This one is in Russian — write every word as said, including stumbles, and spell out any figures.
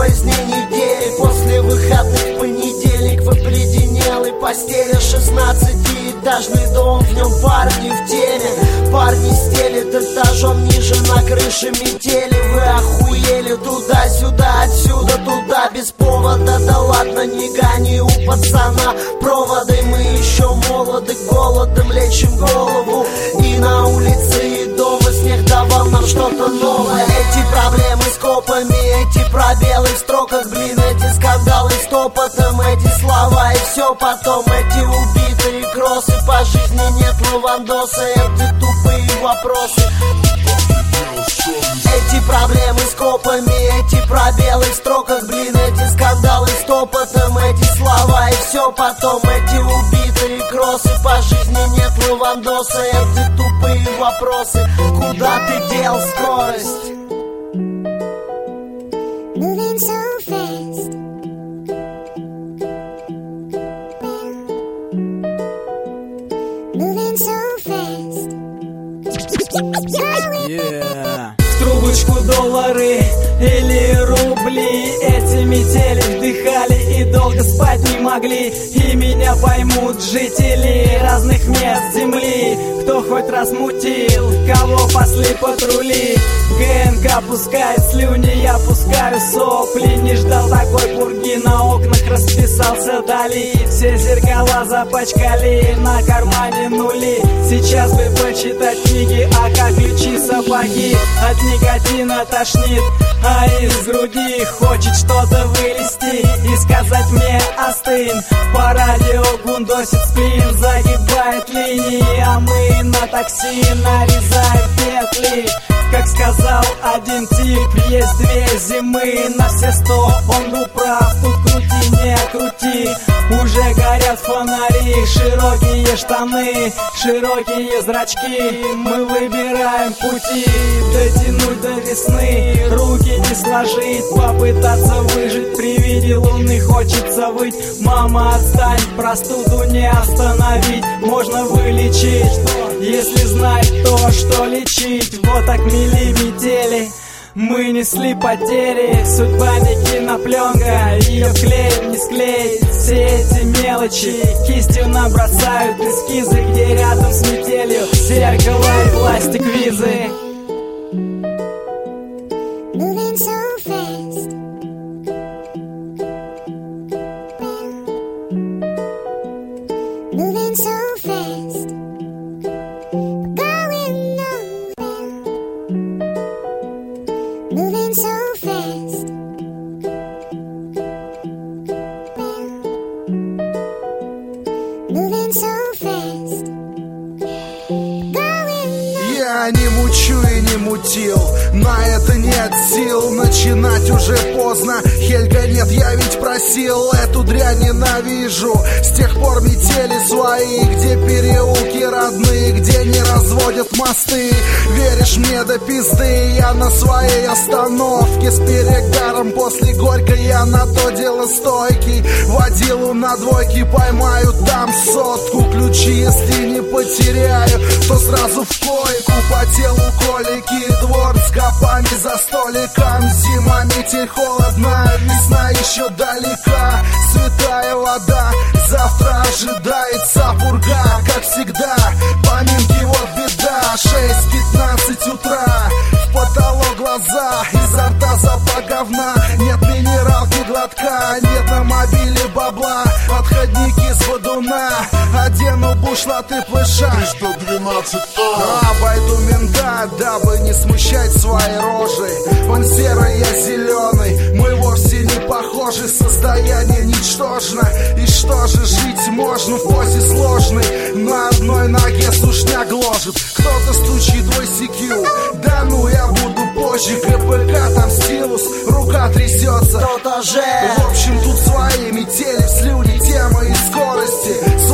поздней недели. После выходных понедельник в обледенелой постели. Шестнадцатиэтажный дом, в нем парни в теме. Парни стелят этажом ниже, на крыше метели. Вы охуели, туда-сюда, отсюда туда, без повода. Да ладно, не гони у пацана проводы. Мы еще молоды, голодом лечим голову. И на улице, и дома снег давал нам что-то новое. Эти проблемы с копами, эти пробелы в строках, блин, эти скандалы с топотом, эти слова и все потом. Эти убитые кроссы, по жизни нет лавандоса, эти тупые вопросы. Эти проблемы с копами, эти пробелы в строках, блин, эти скандалы с топотом, эти слова и все потом. Эти убитые кроссы, по жизни нет лавандоса, эти тупые вопросы. Куда ты дел скорость? Moving so fast. Moving so fast. Yeah. В трубочку доллары или рубли, эти метели вдыхали и долго спать не могли. И меня поймут жители разных мест земли, кто хоть раз мутил, кого пасли патрули. ГНК пускает слюни, я пускаю сопли. Не ждал такой пурги, на окнах расписался Дали. Все зеркала запачкали, на кармане нули. Сейчас бы почитать книги, а как ключи сапоги. От никотина тошнит, а из груди хочет что-то вылезти и сказать мне остынь. По радио гундосит сплин, загибает линии, а мы на такси нарезаем петли. Как сказал один тип, есть две зимы на все сто. Он был прав, тут крути, не крути. Уже горят фонари, широкие штаны, широкие зрачки. Мы выбираем пути, дотянуть до весны, руки не сложить, попытаться выжить. При виде луны хочется выть. Мама, отстань, простуду не остановить. Можно вылечить, если знать то, что лечить. Вот так мели метели, мы несли потери. Судьба не кинопленка, ее вклеить не склеить. Все эти мелочи кистью набросают эскизы, где рядом с метелью зеркало и пластик визы. Moving so fast. Moving so fast. Going nowhere. Moving so fast. Moving so fast. Я не мучу и не мутил, на это нет сил. Начинать уже поздно, Хельга нет, я ведь просил. Эту дрянь ненавижу, с тех пор метели свои. Где переулки родные, где не разводят мосты. Веришь мне до пизды, я на своей остановке. С перегаром после горькой, я на то дело стойкий. Водилу на двойке поймаю, там сотку. Ключи, если не потеряю, то сразу в койку. По телу колики, двор с копами за столиком. Зима, метель, холодна, весна еще далека. Святая вода, завтра ожидается пурга. Как всегда, поминки, вот беда. Шесть пятнадцать утра, в потолок глаза, изо рта запах говна. Нет минералки глотка, нет на мобиле бабла. Отходники с водуна, одену бушлаты плыша. триста двенадцать А. Обойду мента, дабы не смущать своей рожей. Он серый, я зеленый, мы вовсе не похожи. Состояние ничтожно, и что же жить можно в позе сложной? На одной ноге сушня гложет, кто-то стучит в ай си кью. Да ну, я буду позже, КПК там стилус, рука трясется. Кто-то же. В общем, тут свои метели в слюне, тема и скорости.